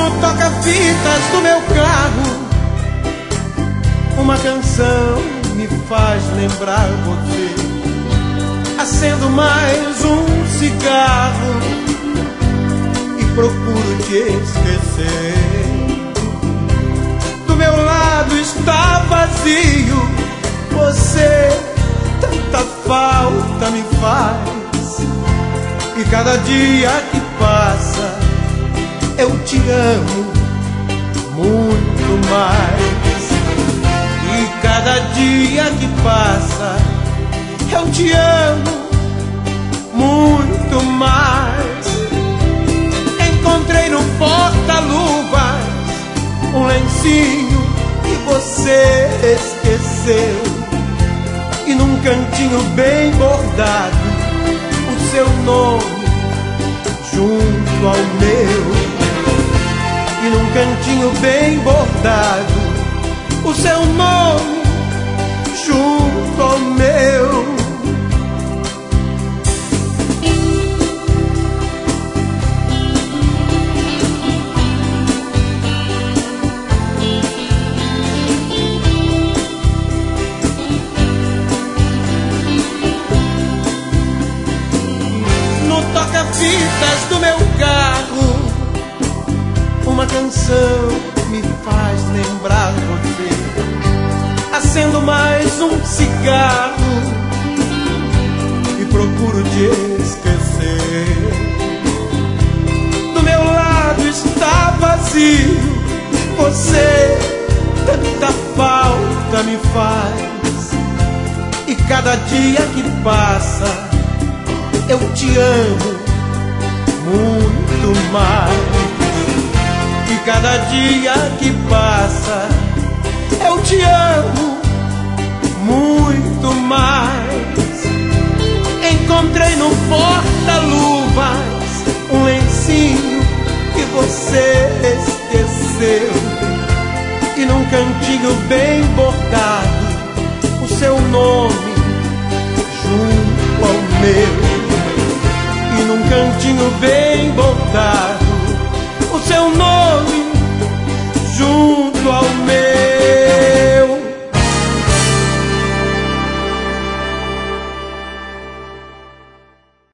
No toca-fitas do meu carro, uma canção me faz lembrar você. Acendo mais um cigarro e procuro te esquecer. Do meu lado está vazio, você tanta falta me faz. E cada dia que passa eu te amo muito mais. E cada dia que passa eu te amo muito mais. Encontrei no porta-luvas um lencinho que você esqueceu, e num cantinho bem bordado o seu nome junto ao meu. E num cantinho bem bordado o seu nome junto ao meu. No toca-fitas do meu carro, uma canção me faz lembrar você. Acendo mais um cigarro e procuro te esquecer. Do meu lado está vazio, você tanta falta me faz. E cada dia que passa eu te amo muito mais. E cada dia que passa eu te amo muito mais. Encontrei no porta-luvas um lencinho que você esqueceu, e num cantinho bem bordado o seu nome junto ao meu. E num cantinho bem bordado o seu nome junto